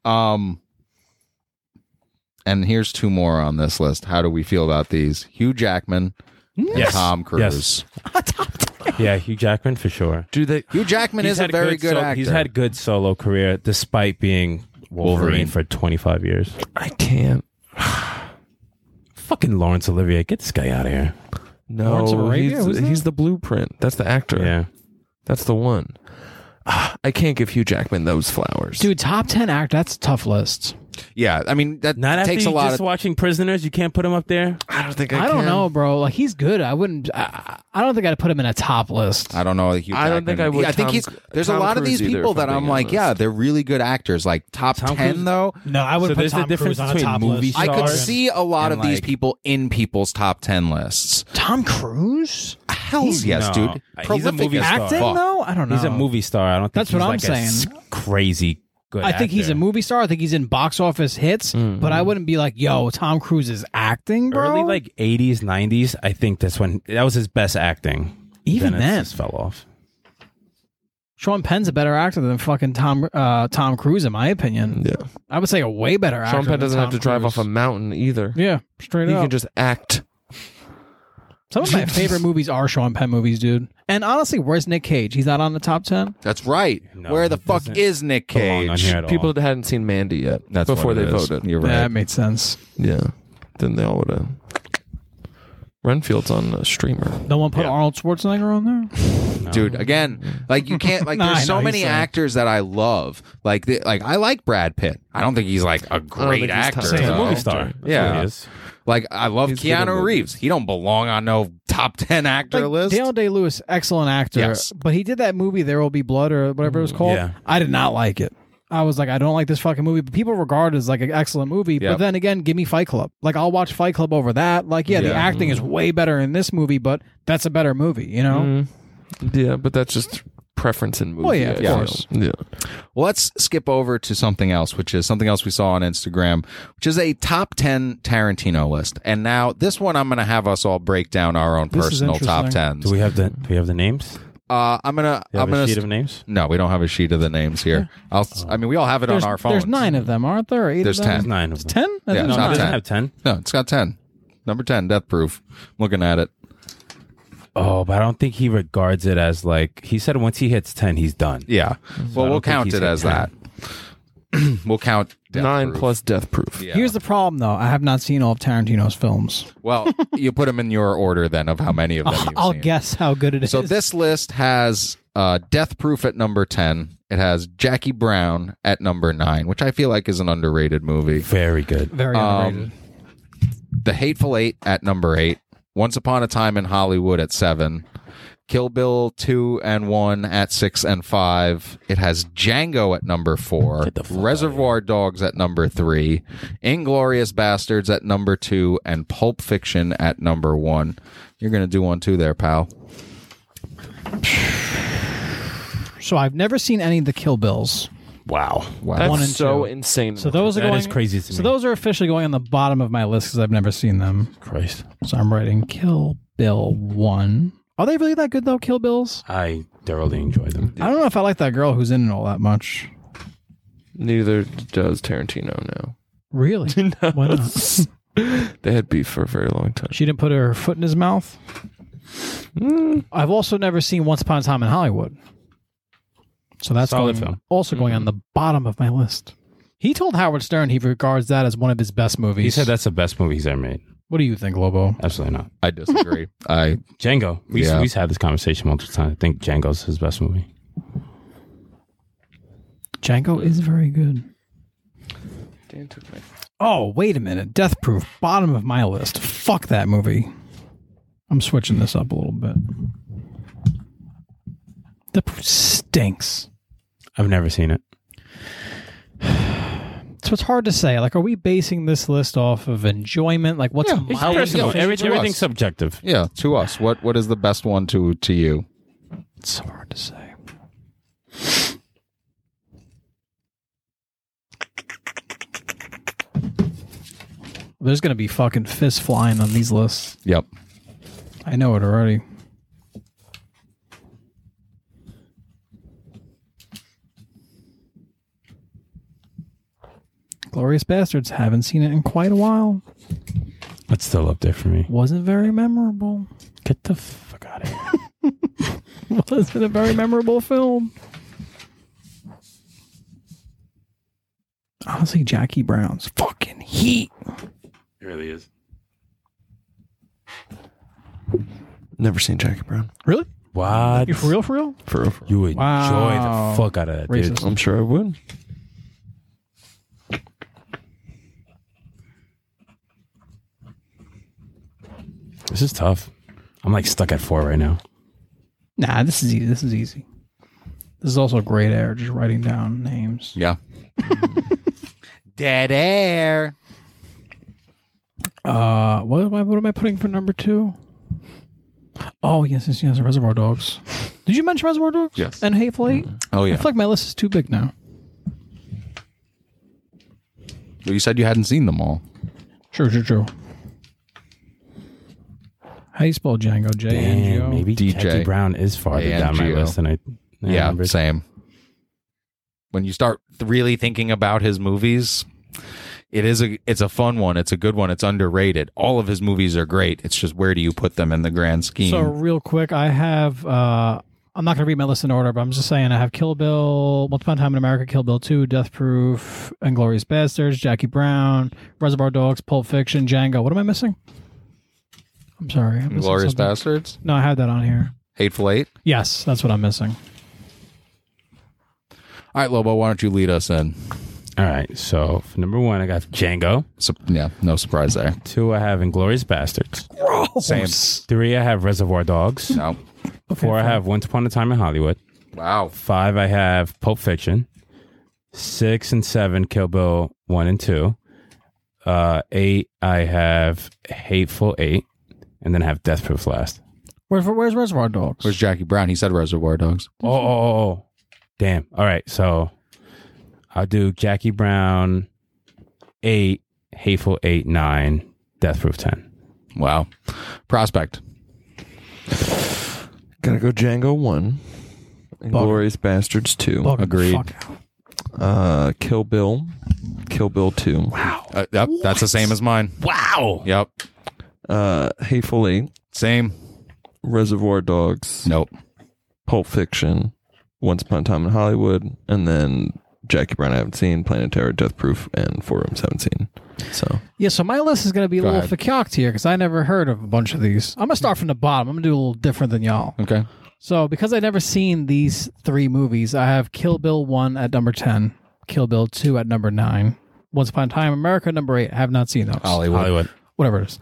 B: And here's two more on this list. How do we feel about these? Hugh Jackman and
E: Yes.
B: Tom Cruise.
E: Yeah, Hugh Jackman for sure.
C: Do they?
B: Hugh Jackman is a very good actor.
E: He's had good solo career despite being Wolverine for 25 years.
C: I can't.
E: Fucking Laurence Olivier, get this guy out of here.
C: No,
D: Lawrence of Arabia? Who's that?
C: he's the blueprint. That's the actor.
E: Yeah.
C: That's the one.
F: I can't give Hugh Jackman those flowers.
D: Dude, top 10 actor, that's a tough list.
B: Yeah, I mean that
E: Not after
B: takes
E: you
B: a lot
E: just
B: of.
E: watching Prisoners. You can't put him up there.
F: I don't think
D: I don't know, bro. Like, he's good. I wouldn't, I don't think I'd put him in a top list.
B: I don't know. Hugh
F: I don't think
B: Jackman.
F: I would
B: I think
F: Tom-
B: there's
F: Tom
B: a lot of
F: Cruise
B: these
F: either,
B: people
F: if
B: that
F: I'm
B: I'm
F: being
B: like,
F: honest.
B: yeah, they're really good actors. Like top
E: Tom
B: 10
E: Cruise-
B: though.
D: No, I wouldn't
E: So
D: put
E: there's the
D: Tom
E: difference
D: Cruise on a
E: between
D: top
E: movie
D: list.
B: I could
E: stars
B: see a lot
E: and,
B: of these
E: like-
B: people in people's top 10 lists.
D: Tom Cruise?
B: Hell's yes,
E: No.
B: dude.
E: He's a
B: Prolific
E: movie
B: as
E: star.
D: Acting,
B: fuck.
D: though? I don't know.
E: He's a movie star. I don't think
D: That's what
E: he's
D: I'm
E: like a
D: saying.
E: crazy good.
D: I think he's a
E: actor.
D: movie star. I think he's in box office hits, but I wouldn't be like, yo, Tom Cruise is acting, bro.
E: Early like 80s, 90s. I think that's when that was his best acting.
D: Even
E: it
D: then.
E: just fell off.
D: Sean Penn's a better actor than fucking Tom Cruise, in my opinion.
F: Yeah.
D: I would say a way better actor.
F: Sean Penn
D: than
F: doesn't have
D: Tom
F: to drive
D: Cruise.
F: off a mountain either.
D: Yeah, straight
F: He
D: up.
F: can just act.
D: Some of my favorite movies are Sean Penn movies, dude. And honestly, where's Nick Cage? He's not on the top 10?
B: That's right.
E: No,
B: Where the
E: it
B: fuck
E: doesn't
B: is Nick
E: belong on
B: Cage?
E: here at all.
F: People that hadn't seen Mandy yet
B: That's
F: before
B: what
F: they
B: it is.
F: voted.
B: You're
D: Yeah,
B: right.
D: that made sense.
F: Yeah. Then they all would have. Renfield's on a streamer.
D: No one put
E: Yeah.
D: Arnold Schwarzenegger on there?
E: No.
B: Dude, again, like you can't like.
D: Nah, I
B: there's
D: know
B: so
D: he's
B: many
D: saying.
B: actors that I love. Like, I like Brad Pitt. I don't think he's like a great
F: think he's
B: actor.
F: top
D: Same.
E: He's a
B: though.
E: movie star. That's
B: Yeah.
E: what he is.
B: Like, I love
F: He's good in
B: Keanu
F: movies.
B: Reeves. He don't belong on no top 10 actor
D: Like,
B: list.
D: Daniel Day-Lewis, excellent actor.
B: Yes.
D: But he did that movie, There Will Be Blood, or whatever it was called.
E: Yeah.
D: I did not like it. I was like, I don't like this fucking movie. But people regard it as like an excellent movie.
B: Yep.
D: But then again, give me Fight Club. Like, I'll watch Fight Club over that. Like, yeah, the
B: Yeah.
D: acting is way better in this movie, but that's a better movie, you know?
F: Yeah, but that's just preference in movie.
D: Well, yeah, of
F: I feel.
D: course.
F: Yeah.
B: Well, let's skip over to something else, which is something else we saw on Instagram, which is a top 10 Tarantino list. And now this one, I'm going to have us all break down our own
D: This is
B: personal top
D: interesting.
B: 10s.
E: Do we have the names?
B: I'm going
E: Do you have
B: to,
E: a sheet of names?
B: no, we don't have a sheet of the names here. I mean, we all have it
D: There's,
B: on our phones.
D: there's 9 of them, aren't there? Or 8
B: There's
D: of them?
B: 10.
E: There's 9 of
D: It's
E: them.
D: 10? I
B: Yeah,
D: think
B: it's
D: it's
B: not
E: No, it doesn't
B: 10.
E: have 10.
B: No, it's got 10. Number 10, Death Proof. I'm looking at it.
E: Oh, but I don't think he regards it as like he said. Once he hits 10, he's done.
B: Yeah. Well,
E: I
B: we'll
E: don't think
B: count
E: he's
B: it
E: hit
B: as
E: 10.
B: that. We'll count Death
F: 9
B: Proof.
F: plus Death Proof.
B: Yeah.
D: Here's the problem, though. I have not seen all of Tarantino's films.
B: Well, you put them in your order then of how many of them you've
D: I'll
B: seen.
D: guess how good it is.
B: So this list has Death Proof at number 10. It has Jackie Brown at number 9, which I feel like is an underrated movie.
E: Very good.
D: Very underrated.
B: The Hateful Eight at number 8. Once Upon a Time in Hollywood at 7. Kill Bill 2 and 1 at 6 and 5. It has Django at number 4.
E: Get the fuck
B: Reservoir Dogs at number 3. Inglorious Bastards at number 2. And Pulp Fiction at number 1. You're going to do one too there, pal.
D: So I've never seen any of the Kill Bills.
E: Wow.
B: Wow.
F: That's
D: 1 and
F: so
D: 2.
F: insane.
D: So those are
E: That
D: going.
E: is crazy to
D: So
E: me.
D: those are officially going on the bottom of my list because I've never seen them.
E: Christ.
D: So I'm writing Kill Bill 1. Are they really that good though? Kill Bills?
E: I thoroughly enjoy them.
D: I don't know if I like that girl who's in it all that much.
F: Neither does Tarantino now.
D: Really? Why not?
F: They had beef for a very long time.
D: She didn't put her foot in his mouth. I've also never seen Once Upon a Time in Hollywood. So that's
E: Solid
D: going,
E: film.
D: also going on the bottom of my list. He told Howard Stern he regards that as one of his best movies.
E: He said that's the best movie he's ever made.
D: What do you think, Lobo?
E: Absolutely not.
B: I disagree.
E: Django.
B: Yeah.
E: We've had this conversation multiple times. I think Django's his best movie.
D: Django is very good.
F: Dan took my.
D: Oh, wait a minute. Death Proof, bottom of my list. Fuck that movie. I'm switching this up a little bit. Death Proof stinks.
E: I've never seen it.
D: So it's hard to say. Like, are we basing this list off of enjoyment? Like, what's
B: Yeah,
D: my
B: it's personal.
D: favorite?
E: Everything's subjective.
B: Yeah, to us. What is the best one to you?
D: It's so hard to say. There's going to be fucking fists flying on these lists.
B: Yep.
D: I know it already. Glorious Bastards. Haven't seen it in quite a while.
E: It's still up there for me.
D: Wasn't very memorable.
E: Get the fuck out of here.
D: Wasn't a very memorable film. Honestly, Jackie Brown's fucking heat.
E: It really is.
F: Never seen Jackie Brown.
D: Really?
E: What?
D: You for real? For real?
F: For
E: You enjoy
D: Wow.
E: the fuck out of that, dude.
D: Racist.
F: I'm sure I would.
E: This is tough. I'm like stuck at 4 right now.
D: Nah, this is easy. This is easy. This is also great air, just writing down names.
B: Yeah. Dead air.
D: What am I putting for number 2? Oh, yes, Reservoir Dogs. Did you mention Reservoir Dogs?
B: Yes.
D: And Hateful Eight?
B: Oh, yeah.
D: I feel like my list is too big now.
B: Well, you said you hadn't seen them all.
D: True. How do you spell Django?
E: Damn,
D: J-A-N-G-O?
E: maybe
B: DJ.
E: Jackie Brown is farther down my
B: A-N-G-O.
E: list than I
B: Yeah,
E: remembered.
B: same. When you start really thinking about his movies, it's a fun one. It's a good one. It's underrated. All of his movies are great. It's just where do you put them in the grand scheme?
D: So real quick, I have I'm not going to read my list in order, but I'm just saying I have Kill Bill, Once Upon a Time in America, Kill Bill 2, Death Proof, Inglourious Bastards, Jackie Brown, Reservoir Dogs, Pulp Fiction, Django. What am I missing? I'm sorry. I'm missing
B: Glorious
D: something.
B: Bastards,
D: No, I have that on here.
B: Hateful Eight.
D: Yes, that's what I'm missing.
B: All right, Lobo, why don't you lead us in?
E: All right, so for number 1, I got Django.
B: Yeah, no surprise there.
E: 2, I have Inglourious Bastards.
B: Same.
E: 3, I have Reservoir Dogs.
B: No.
E: 4, I have Once Upon a Time in Hollywood.
B: Wow.
E: 5, I have Pulp Fiction. 6 and 7, Kill Bill 1 and 2. 8, I have Hateful Eight. And then I have Death Proof last.
D: Where's Reservoir Dogs?
B: Where's Jackie Brown? He said Reservoir Dogs.
E: Oh. Damn. All right, so I'll do Jackie Brown 8, Hateful Eight 9, Death Proof 10.
B: Wow. Prospect.
F: Gotta go Django 1. Inglourious Bastards 2.
D: Bug the
B: Agreed.
D: fuck out.
F: Kill Bill 2.
E: Wow.
B: Yep, that's the same as mine.
E: Wow.
B: Yep.
F: Hateful Eight.
B: Same.
F: Reservoir Dogs.
B: Nope.
F: Pulp Fiction. Once Upon a Time in Hollywood. And then Jackie Brown I haven't seen. Planet Terror, Death Proof, and 4 Rooms haven't seen. So
D: Yeah, so my list is going to be a
B: Go
D: little
B: ahead.
D: fakaked here because I never heard of a bunch of these. I'm going to start from the bottom. I'm going to do a little different than y'all.
B: Okay.
D: So, because I've never seen these 3 movies, I have Kill Bill 1 at number 10, Kill Bill 2 at number 9, Once Upon a Time in America number 8. I have not seen those.
E: Hollywood.
D: Whatever it is.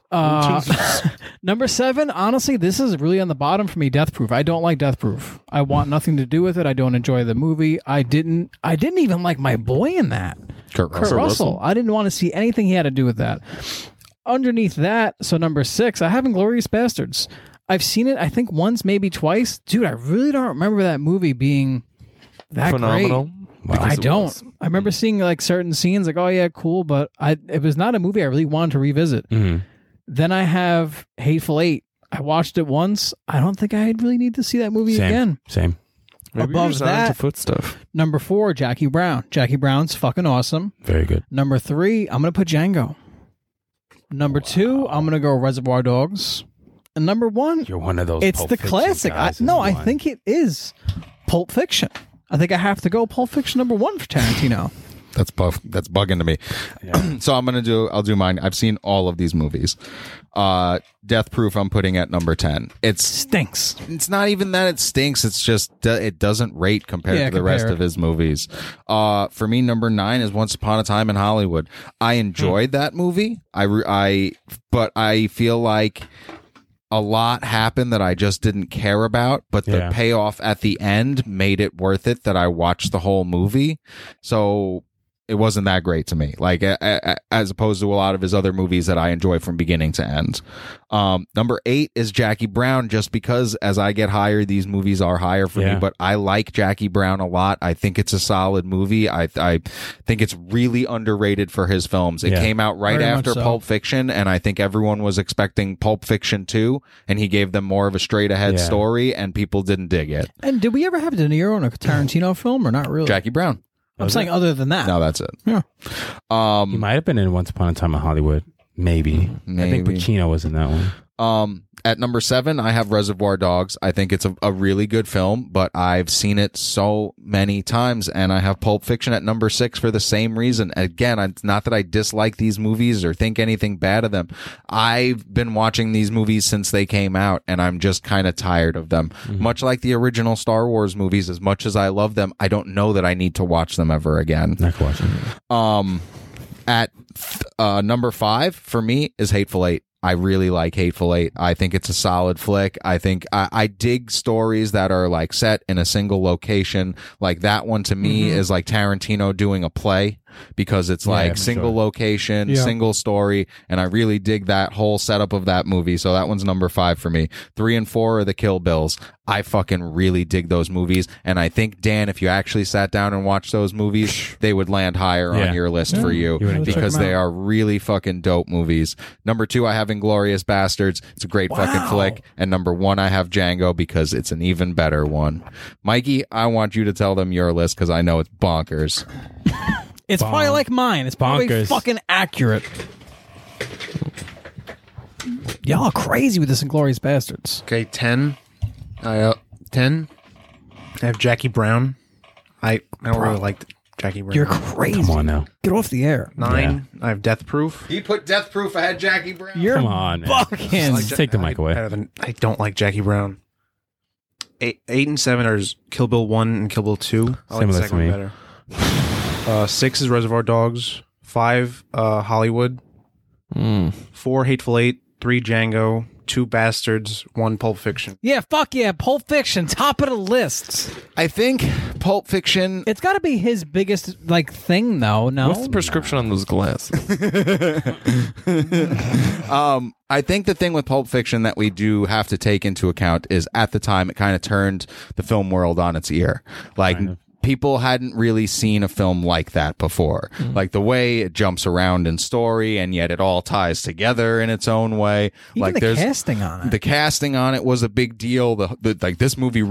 D: Number 7, honestly, this is really on the bottom for me, Death Proof. I don't like Death Proof. I want nothing to do with it. I don't enjoy the movie. I didn't even like my boy in that.
B: Kurt
D: Kurt
B: Russell.
D: Russell. I didn't want to see anything he had to do with that. Underneath that, so number 6, I have Inglourious Bastards. I've seen it, I think, once, maybe twice. Dude, I really don't remember that movie being that
F: phenomenal.
D: great. I don't. I remember seeing like certain scenes, like, oh yeah, cool, but it was not a movie I really wanted to revisit.
E: Mhm.
D: Then I have Hateful Eight. I watched it once. I don't think I really need to see that movie again.
E: Same.
F: Maybe
D: Above
F: you're just not
D: that-
F: into foot stuff.
D: Number 4, Jackie Brown. Jackie Brown's fucking awesome.
E: Very good.
D: Number 3, I'm going to put Django. Number 2, I'm going to go Reservoir Dogs. And number 1,
E: You're one of those.
D: it's
E: Pulp
D: the
E: Fiction
D: classic.
E: guys,
D: No,
E: isn't
D: I
E: one?
D: think it is Pulp Fiction. I think I have to go Pulp Fiction number 1 for Tarantino.
B: That's bugging to me. So I'll do mine. I've seen all of these movies. Death Proof I'm putting at number 10.
D: Stinks.
B: It's not even that it stinks. It's just it doesn't rate compared
D: Yeah,
B: to the rest
D: compared.
B: of his movies. For me, number 9 is Once Upon a Time in Hollywood. I enjoyed that movie. But I feel like a lot happened that I just didn't care about, but the
E: Yeah.
B: payoff at the end made it worth it that I watched the whole movie. So it wasn't that great to me, like as opposed to a lot of his other movies that I enjoy from beginning to end. Number 8 is Jackie Brown, just because as I get higher, these movies are higher for
E: Yeah.
B: me, but I like Jackie Brown a lot. I think it's a solid movie. I think it's really underrated for his films. It
E: Yeah.
B: came out right
D: Very much
B: after
D: so.
B: Pulp Fiction, and I think everyone was expecting Pulp Fiction 2, and he gave them more of a straight ahead
E: Yeah.
B: story, and people didn't dig it.
D: And did we ever have De Niro in a Tarantino film or not really?
B: Jackie Brown.
D: I'm saying other than that.
B: No, that's it.
D: Yeah.
E: He might have been in Once Upon a Time in Hollywood. Maybe. I think
B: Maybe.
E: Pacino was in that one.
B: At number 7, I have Reservoir Dogs. I think it's a really good film, but I've seen it so many times, and I have Pulp Fiction at number 6 for the same reason. Again, it's not that I dislike these movies or think anything bad of them. I've been watching these movies since they came out, and I'm just kind of tired of them. Much like the original Star Wars movies, as much as I love them, I don't know that I need to watch them ever again.
E: Not watching.
B: At number 5 for me is Hateful Eight. I really like Hateful Eight. I think it's a solid flick. I think I dig stories that are like set in a single location. Like that one to me is like Tarantino doing a play because it's like single location, single story. And I really dig that whole setup of that movie. So that one's number 5 for me. 3 and 4 are the Kill Bills. I fucking really dig those movies. And I think, Dan, if you actually sat down and watched those movies, they would land higher on your list for you because they are really fucking dope movies. Number 2, I have Inglourious Bastards. It's a great fucking flick. And number 1, I have Django because it's an even better one. Mikey, I want you to tell them your list because I know it's bonkers.
D: It's probably like mine. It's probably
E: Bonkers.
D: fucking accurate. Y'all are crazy with this Inglourious Bastards.
G: Okay, 10. 10. I have Jackie Brown. I don't really like Jackie Brown.
D: You're crazy.
E: Come on now.
D: Get off the air.
G: 9. I have Death Proof.
B: He put Death Proof ahead Jackie Brown.
D: You're
E: Come on, man.
D: fucking.
E: Take the mic away.
G: I don't like Jackie Brown. 8 and 7 are Kill Bill 1 and Kill Bill 2. I like the
E: Similar
G: second
E: to
G: one
E: me.
G: better. 6 is Reservoir Dogs. 5, Hollywood. 4, Hateful Eight. 3, Django. 2, Bastards. 1, Pulp Fiction.
D: Yeah, fuck yeah. Pulp Fiction, top of the list.
B: I think Pulp Fiction.
D: It's got to be his biggest like thing, though. No,
F: What's the prescription on those glasses?
B: I think the thing with Pulp Fiction that we do have to take into account is at the time it kind of turned the film world on its ear. Like people hadn't really seen a film like that before. Like the way it jumps around in story and yet it all ties together in its own way.
D: even
B: like
D: the
B: there's
D: casting on it.
B: the casting on it was a big deal. Like this movie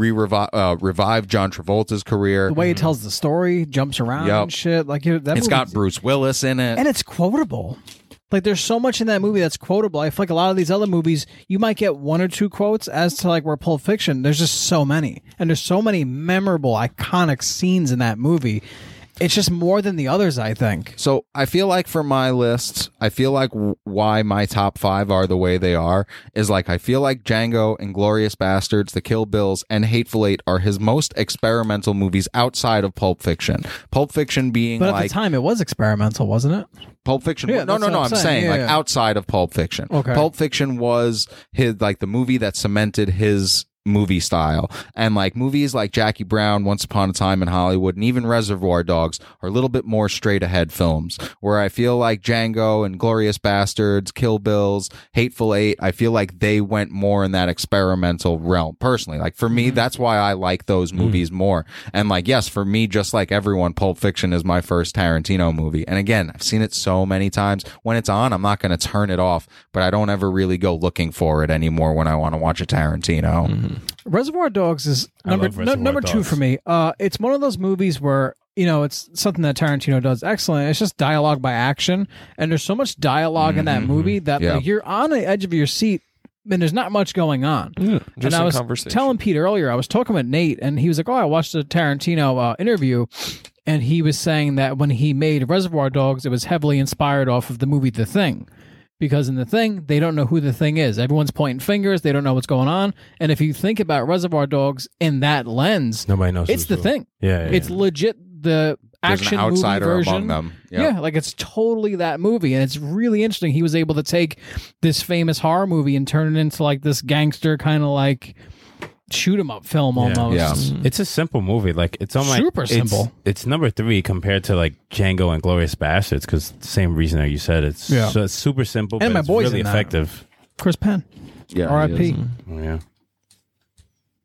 B: revived John Travolta's career.
D: The way it tells the story, jumps around
B: Yep.
D: and shit. Like that
B: It's got
D: movie's-
B: Bruce Willis in it.
D: and it's quotable. Like there's so much in that movie that's quotable. I feel like a lot of these other movies, you might get 1 or 2 quotes. As to like where Pulp Fiction, there's just so many, and there's so many memorable, iconic scenes in that movie. It's just more than the others, I think.
B: So I feel like for my list, I feel like why my top 5 are the way they are is like I feel like Django, Inglourious Bastards, The Kill Bills, and Hateful Eight are his most experimental movies outside of Pulp Fiction. Pulp Fiction being
D: But at
B: like
D: the time, it was experimental, wasn't it?
B: Pulp Fiction.
D: Yeah,
B: no,
D: that's what
B: I'm
D: I'm saying.
B: saying
D: Yeah,
B: like
D: yeah.
B: outside of Pulp Fiction.
D: Okay.
B: Pulp Fiction was his like the movie that cemented his movie style, and like movies like Jackie Brown, Once Upon a Time in Hollywood, and even Reservoir Dogs are a little bit more straight ahead films, where I feel like Django and Glorious Bastards, Kill Bills, Hateful Eight, I feel like they went more in that experimental realm personally. Like for me, that's why I like those movies more. And like, yes, for me, just like everyone, Pulp Fiction is my first Tarantino movie. And again, I've seen it so many times. When it's on, I'm not going to turn it off, but I don't ever really go looking for it anymore when I want to watch a Tarantino.
D: Reservoir Dogs is
E: love Reservoir
D: number 2
E: Dogs.
D: for me. It's one of those movies where, you know, it's something that Tarantino does excellent. It's just dialogue by action, and there's so much dialogue in that movie that
B: Yeah.
D: like, you're on the edge of your seat, and there's not much going on. And I was telling Pete earlier, I was talking with Nate, and he was like, "Oh, I watched the Tarantino interview." And he was saying that when he made Reservoir Dogs, it was heavily inspired off of the movie The Thing. Because in The Thing, they don't know who The Thing is. Everyone's pointing fingers. They don't know what's going on. And if you think about Reservoir Dogs in that lens,
E: Nobody knows.
D: it's
E: who's
D: The
E: who.
D: Thing.
E: Yeah, yeah,
D: It's
E: yeah.
D: legit the
B: There's
D: action
B: an outsider
D: movie version.
B: among them. Yep.
D: Yeah, like it's totally that movie. And it's really interesting. He was able to take this famous horror movie and turn it into like this gangster kind of like shoot 'em up film almost.
B: Yeah.
E: It's a simple movie. Like it's almost
D: Super simple.
E: It's number 3 compared to like Django and Glorious Bastards because same reason that you said. It's so it's super simple,
D: And
E: but
D: my
E: it's
D: boy's
E: really
D: in that.
E: effective.
D: Chris Penn.
B: Yeah,
D: R.I.P.
B: he is.
E: Yeah.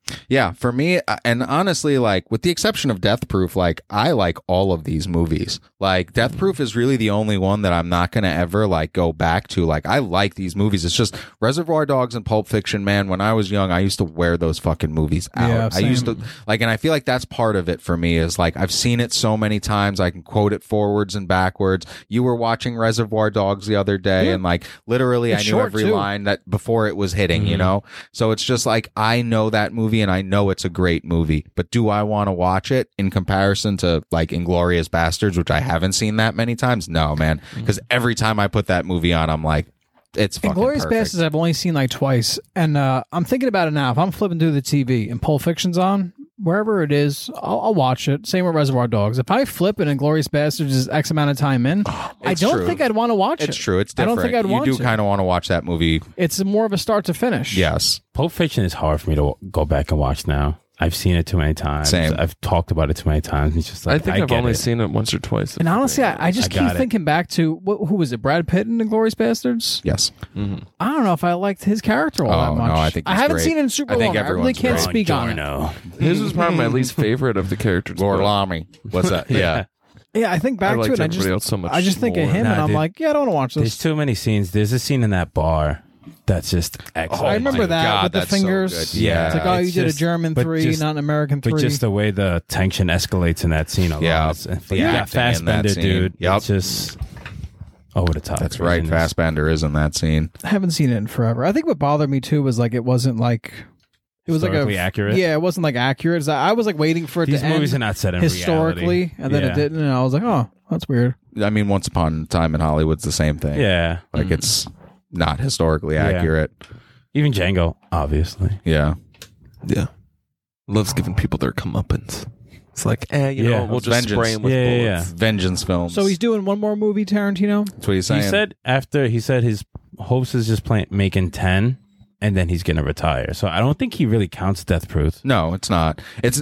B: Yeah, for me, and honestly, like with the exception of Death Proof, like I like all of these movies. Like Death Proof is really the only one that I'm not gonna ever like go back to. Like I like these movies. It's just Reservoir Dogs and Pulp Fiction, man. When I was young, I used to wear those fucking movies out.
D: Yeah,
B: I used
D: same.
B: to like, and I feel like that's part of it for me. Is like I've seen it so many times, I can quote it forwards and backwards. You were watching Reservoir Dogs the other day, and like literally,
D: It's
B: I knew
D: short,
B: every
D: too.
B: line that before it was hitting. You know, so it's just like I know that movie and I know it's a great movie, but do I want to watch it in comparison to like Inglourious Bastards, which I haven't seen that many times? No, man, because every time I put that movie on, I'm like, it's fucking
D: Inglourious
B: perfect.
D: Bastards I've only seen like twice, and I'm thinking about it now. If I'm flipping through the TV and Pulp Fiction's on, wherever it is, I'll watch it. Same with Reservoir Dogs. If I flip and Inglourious Bastards is X amount of time in, I don't
B: true.
D: think I'd want to watch it.
B: It's true. It's
D: I
B: different.
D: don't think I'd want
B: You do
D: to.
B: kind of want to watch that movie.
D: It's more of a start to finish.
B: Yes.
E: Pulp Fiction is hard for me to go back and watch now. I've seen it too many times.
B: Same.
E: I've talked about it too many times. It's just like
F: I think I've
E: get
F: only
E: it.
F: seen it once or twice.
D: And honestly, I just
E: I
D: keep
E: got it.
D: thinking back to who was it? Brad Pitt in Inglourious Bastards.
B: Yes.
D: I don't know if I liked his character all
B: Oh,
D: that much.
B: no, I think he's
D: haven't
B: great.
D: seen it in super
B: I think
D: long. I really
B: everyone's
D: can't
B: great.
D: speak on it.
E: Giorno.
F: His was probably my least favorite of the characters.
B: Lord
F: but
B: Lamy. What's that? Yeah.
D: Yeah, I think back
F: I
D: to
F: liked
D: it. And
F: everybody else so much
D: I just think of
F: more.
D: him, and
E: Nah,
D: I'm
E: dude.
D: like, yeah, I don't want to watch
E: There's
D: this.
E: too many scenes. There's a scene in that bar that's just excellent.
D: I remember
B: my
D: that
B: God,
D: with the
B: that's so
D: fingers.
B: good. Yeah.
D: It's like, oh,
E: It's
D: you did a
E: just-
D: German
E: but
D: 3,
E: just-
D: not an American 3.
E: But just the way the tension escalates in that scene alone.
B: Yeah.
E: It's,
B: The
E: you got
B: acting in that
E: Fassbender,
B: scene.
E: dude.
B: Yep.
E: It's just over the top.
B: That's right.
E: craziness.
B: Fassbender is in that scene.
D: I haven't seen it in forever. I think what bothered me too was like it wasn't like it was like
E: Historically
D: a
E: accurate?
D: Yeah, it wasn't like accurate. It's like, I was like waiting for it
E: These
D: to
E: movies
D: end
E: are not set in
D: historically,
E: reality.
D: and then
E: Yeah.
D: it didn't, and I was like, oh, that's weird.
B: I mean, Once Upon a Time in Hollywood's the same thing.
E: Yeah.
B: Like it's not historically accurate.
E: Even Django, obviously.
B: Yeah.
F: Yeah. Loves giving people their comeuppance. It's like, you
E: Yeah.
F: know, we'll just
B: Vengeance.
F: spray them with
E: Yeah, yeah,
F: bullets.
B: Vengeance films.
D: So he's doing one more movie, Tarantino.
B: That's what he's saying.
E: He said his hopes is just making 10 and then he's going to retire. So I don't think he really counts Death Proof.
B: No, it's not.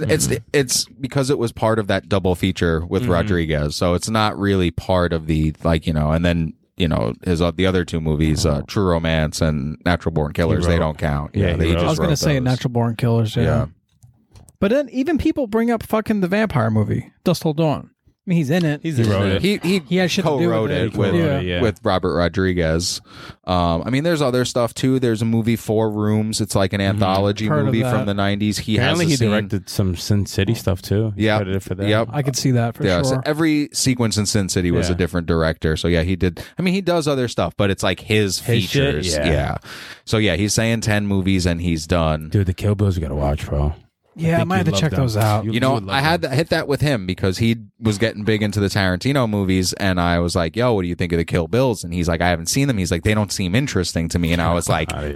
B: It's because it was part of that double feature with Rodriguez. So it's not really part of the like, you know, and then you know his the other two movies, True Romance and Natural Born Killers, they don't count.
E: Yeah,
B: they
E: he wrote.
B: just
D: I was going to
B: wrote
D: say
B: those.
D: Natural Born Killers. Yeah.
B: Yeah.
D: But then even people bring up fucking the vampire movie, Dust Till Dawn. I mean, he's in it.
E: He wrote it.
B: He
D: had shit to do with
B: co-wrote
D: it.
B: it with
D: Yeah.
E: Yeah.
B: with Robert Rodriguez. I mean, there's other stuff too. There's a movie 4 Rooms. It's like an anthology
D: Heard of
B: movie
D: that.
B: from the 90s. He
E: Apparently
B: has
E: he
B: a scene-
E: directed some Sin City stuff too. He's
B: Yep.
E: credited for that.
B: Yep.
D: I could see that for
B: Yeah,
D: sure.
B: so every sequence in Sin City was
E: Yeah.
B: a different director. So yeah, he did. I mean, he does other stuff, but it's like his
E: His shit?
B: features.
E: Yeah.
B: So yeah, he's saying 10 movies and he's done.
E: Dude, the Kill Bills you got to watch, bro.
D: Yeah, I
E: think
D: might have
E: you'd
D: to
E: love
D: check
E: them.
D: those out.
B: You know,
E: would love
B: I had
E: them.
B: to hit that with him because he was getting big into the Tarantino movies, and I was like, "Yo, what do you think of the Kill Bills?" And he's like, "I haven't seen them." He's like, "They don't seem interesting to me," and I was like,
E: Yeah.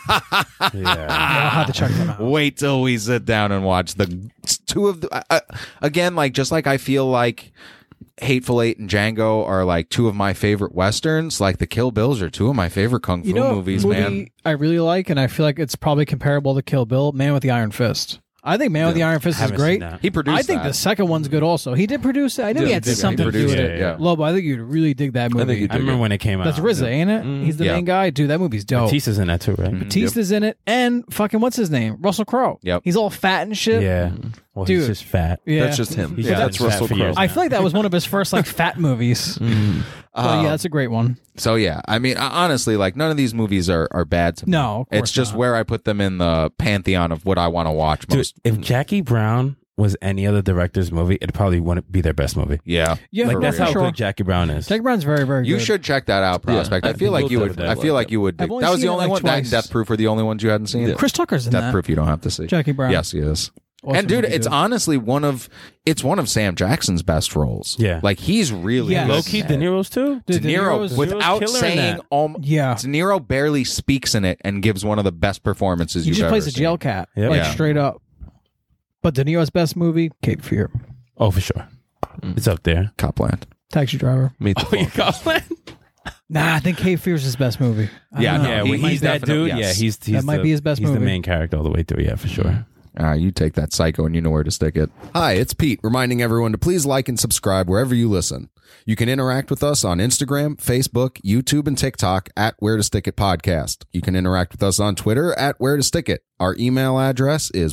D: I'll have to check them out.
B: "Wait till we sit down and watch the two of the again." Like just like I feel like Hateful Eight and Django are like two of my favorite westerns. Like the Kill Bills are two of my favorite kung fu
D: You know,
B: movies,
D: movie
B: man.
D: I really like, and I feel like it's probably comparable to Kill Bill. Man with the Iron Fist. I think Man with the Iron Fist is
E: Haven't
D: great.
E: seen that.
B: He produced.
D: I think
B: that.
D: the second one's good also. He did produce it. I know he had
B: he
D: something to do
B: produced
D: with
B: it,
D: it.
B: yeah.
D: Lobo, I think you'd really dig that movie.
F: think you'd
E: I remember when it came out.
D: That's RZA, ain't it? He's the
B: Yeah.
D: main guy. Dude, that movie's dope.
E: Batista's in that too, right?
D: Batista's in it, and fucking what's his name? Russell Crowe.
B: Yep.
D: He's all fat and shit.
E: Yeah. Well,
D: Dude.
E: he's just fat.
D: Yeah.
F: That's just him.
E: He's
F: Yeah,
E: just
F: that's
E: been fat
F: Russell
E: for
F: Crowe.
E: years.
D: I feel like that was one of his first like fat movies. But yeah, that's a great one.
B: So yeah, I mean, honestly, like none of these movies are bad to me.
D: No, of course
B: it's just
D: not.
B: where I put them in the pantheon of what I want to watch
E: Dude,
B: most.
E: if Jackie Brown was any other director's movie, it probably wouldn't be their best movie.
B: Yeah,
D: Yeah,
E: Like
D: for
E: that's how
D: sure.
E: good Jackie Brown is.
D: Jackie Brown's very, very good.
B: you should check that out, Prospect.
F: Yeah.
B: I feel
E: I
B: like
E: think
B: you
E: we'll
B: would.
E: do
B: I
E: that.
B: feel like you would.
D: I've
B: Dig.
D: only
B: That was
D: seen
B: the
D: it,
B: only
D: like,
B: one. That and
D: twice.
B: Death Proof were the only ones you hadn't seen.
D: Chris Tucker's in
B: Death
D: that.
B: Proof you don't have to see.
D: Jackie Brown.
B: Yes, he is.
D: Awesome
B: And dude,
D: movie,
B: it's honestly one of Sam Jackson's best roles.
E: Yeah.
B: like he's really
D: Yes.
B: good.
E: Low key, De Niro's too.
D: Dude,
B: De Niro,
D: Niro's-
B: without
E: killer in
B: saying,
E: that.
D: Yeah.
B: De Niro barely speaks in it and gives one of the best performances
D: He
B: you've
D: just
B: ever
D: plays a
B: seen.
D: jail cat,
E: Yep.
D: like
B: Yeah.
D: straight up. But De Niro's best movie, Cape Fear,
E: Oh, for sure. It's up there.
B: Copland.
D: Taxi Driver.
F: Meet the Fockers.
D: Nah, I think Cape Fear's his best movie. I
B: Yeah,
D: don't know.
B: no,
E: Yeah,
B: he-
E: when he's that
B: definitely-
E: dude.
B: yes.
E: Yeah, he's
D: That might be his best
E: He's the
D: movie.
E: main character all the way through. Yeah, for sure.
B: You take that, psycho, and you know where to stick it. Hi, it's Pete, reminding everyone to please like and subscribe wherever you listen. You can interact with us on Instagram, Facebook, YouTube, and TikTok at Where to Stick It Podcast. You can interact with us on Twitter at Where to Stick It. Our email address is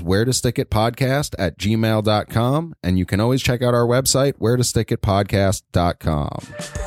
B: wheretostickitpodcast@gmail.com, and you can always check out our website, wheretostickitpodcast.com.